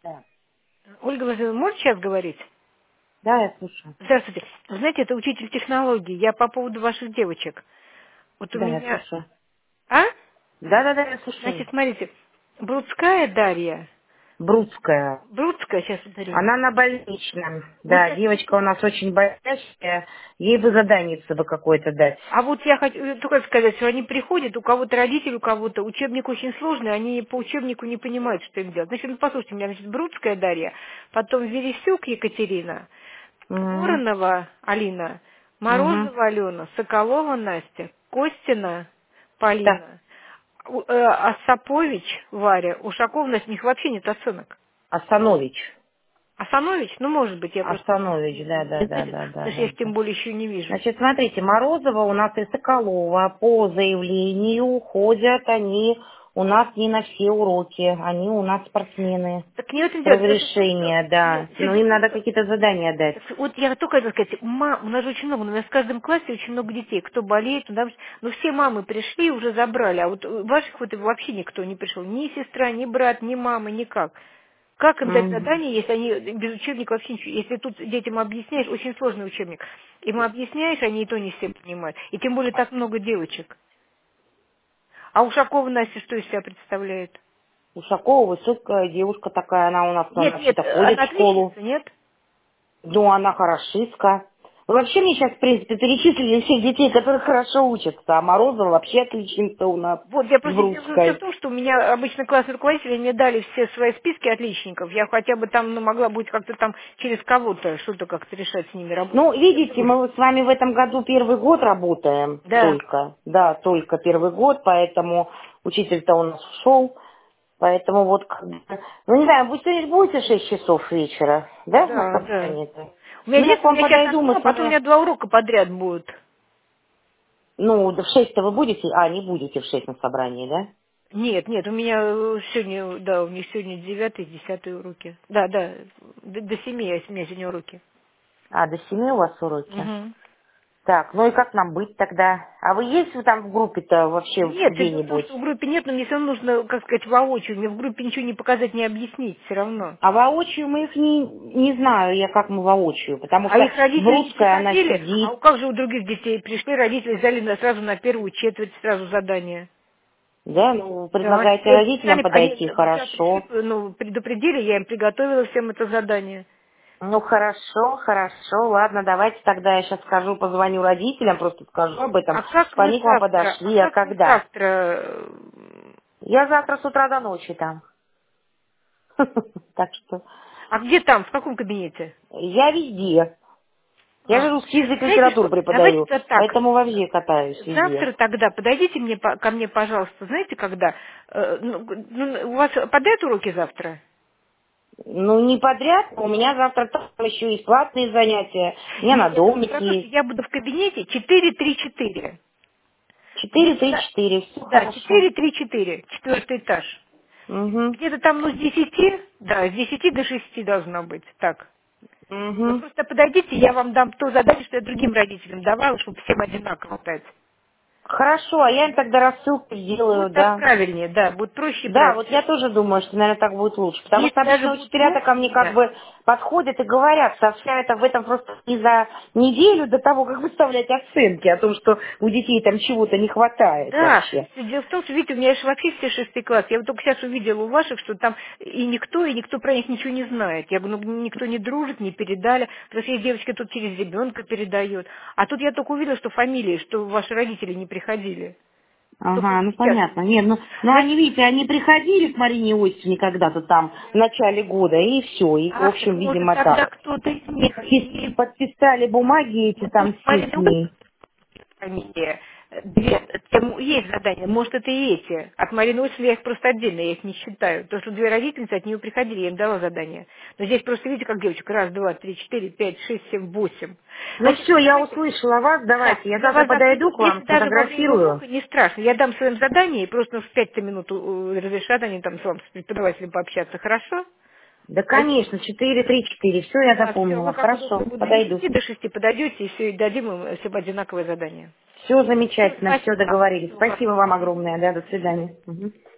Да. Ольга Владимировна, можете сейчас говорить? Да, я слушаю. Здравствуйте. Вы знаете, это учитель технологий. Я по поводу ваших девочек. Вот у Да, я меня... слушаю. А? Да, я слушаю. Значит, смотрите. Брудская Дарья. Брудская. Брудская, сейчас ударю. Она на больничном. Вот Да, я девочка у нас очень боящая. Ей бы заданица бы какое-то дать. А вот я хочу только сказать, что они приходят, у кого-то родители, у кого-то учебник очень сложный, они по учебнику не понимают, что им делать. Значит, ну, послушайте, у меня, значит, Брудская Дарья, потом Вересюк Екатерина, Угу. Воронова Алина, Угу. Морозова Алена, Соколова Настя, Костина Так, Полина, Осапович Варя, Ушаков, у них вообще нет оценок. Асанович. Асанович, ну, может быть, я просто Асанович, да, да, не да, знаете, да, да, потому что я да, их тем да. более еще не вижу. Значит, смотрите, Морозова у нас и Соколова по заявлению ходят они у нас не на все уроки. Они у нас спортсмены. Так не в этом дело. Дело в том, что... Разрешение, Нет, да. все Но дело им в том, надо что... какие-то задания дать. Так вот я только хотела сказать, у нас же очень много, у нас в каждом классе очень много детей, кто болеет, ну все мамы пришли и уже забрали, а вот ваших вот вообще никто не пришел, ни сестра, ни брат, ни мама, никак. Как им дать Мгм. задание, если они без учебника вообще ничего, если тут детям объясняешь, очень сложный учебник, им объясняешь, они и то не все понимают, и тем более так много девочек. А Ушакова Настя что из себя представляет? Ушакова высокая девушка такая, она у нас там Нет, нет, вообще-то ходит она в школу. отличница, нет? Ну, она хорошистка. Вы вообще мне сейчас, в принципе, перечислили всех детей, которые хорошо учатся. А Морозова вообще отличница у нас Вот, я с просто все в Брудской. том, что у меня обычно классные руководители мне дали все свои списки отличников. Я хотя бы там, ну, могла быть как-то там через кого-то что-то как-то решать с ними работать. Ну, Всем видите, дружно. мы вот с вами в этом году первый год работаем Да, только. Да, только первый год, поэтому учитель-то у нас ушел. Поэтому вот, как бы, ну, не знаю, вы сегодня будете в 6 часов вечера, да, на да, да. собрании-то? У меня Ну, я нет, к у вам меня сейчас подойду, одно, мы а с потом у вами... меня 2 урока подряд будут. Ну, да в 6-то вы будете? А, не будете в 6 на собрании, да? Нет, нет, у меня сегодня, да, у них сегодня 9-й, 10-й уроки. Да, да, до 7 у меня сегодня уроки. А, до 7 у вас уроки? Мгм. Так, ну и как нам быть тогда? А вы есть вы там в группе-то вообще Нет, все дело в том, где-нибудь? что в группе нет, но мне все равно нужно, как сказать, воочию. Мне в группе ничего не показать, не объяснить все равно. А воочию мы их не знаю я, как мы воочию, потому А что их родители не Брудская, она приходили, а сидит. как же у других детей пришли, родители взяли сразу на первую четверть сразу задание. Да, ну, Да, предлагаете эти родителям сами, они подойти, вчера пришли, хорошо. ну, предупредили, я им приготовила всем это задание. Ну, хорошо, хорошо, ладно, давайте тогда я сейчас скажу, позвоню родителям, просто скажу об этом, чтобы они к вам А подошли, а как вы когда? завтра, Я завтра с утра до ночи там. Так что а где там, в каком кабинете? я везде. Я же А, русский язык и знаете литературу что, давайте преподаю, так, поэтому вообще катаюсь везде. завтра тогда подойдите ко мне, пожалуйста, знаете, когда, у вас подряд уроки завтра? Ну, не подряд, у меня завтра там еще и платные занятия, у меня Нет, на я просто про домик то, что есть. я буду в кабинете 4-3-4. 4-3-4, все Да, хорошо. 4-3-4, 4-й этаж. Угу, Где-то там, ну, с 10, да, с 10 до 6 должно быть, так. Вы угу. просто подойдите, я вам дам то задание, что я другим родителям давала, чтобы всем одинаково дать. Хорошо, а я им тогда рассылку сделаю, Будет так да. правильнее, да, будет проще и Да, вот правильнее. я тоже думаю, что, наверное, так будет лучше. Потому Если что даже обычно будет учителя-то ко мне как вовремя, бы подходят и говорят, сообщают об этом просто не за неделю до того, как выставлять оценки, о том, что у детей там чего-то не хватает да, вообще. дело в том, что, видите, у меня же вообще все 6 класс. Я вот только сейчас увидела у ваших, что там и никто про них ничего не знает. Я говорю, ну, никто не дружит, не передали. Потому что есть девочка тут через ребенка передает. А тут я только увидела, что фамилии, что ваши родители не приходили. Только Ага, вот ну сейчас понятно. увидела. Нет, ну они, Значит, видите, они приходили к Марине Иосифовне когда-то там в начале года, и все. И, в ах, так общем, может видимо, тогда так. кто-то из них и Подписали бумаги эти вот там все с Марина ней. фамилия. Две, тем есть задания, может это и эти. От Марины Осиповны я их просто отдельно, я их не считаю. Потому что 2 родительницы от нее приходили, я им дала задание. Но здесь просто видите, как девочек, 1, 2, 3, 4, 5, 6, 7, 8. Ну Значит, все, я давайте, услышала вас, да, давайте. Я я завтра вас завтра подойду иду, к вам, если даже во время сфотографирую. урока, не страшно. Я дам своим задание, и просто в 5 минут разрешат они там с вам, с преподавателем пообщаться, хорошо? Да, А если конечно, 4-3-4, все я да, все, вы запомнила. как удобно Хорошо, будут с подойду. 10 до 6 подойдете, и все, и дадим им всем одинаковое задание. Все Все, замечательно, все спасибо. договорились. Всего Спасибо хорошего. вам огромное, да, до свидания. Мгм.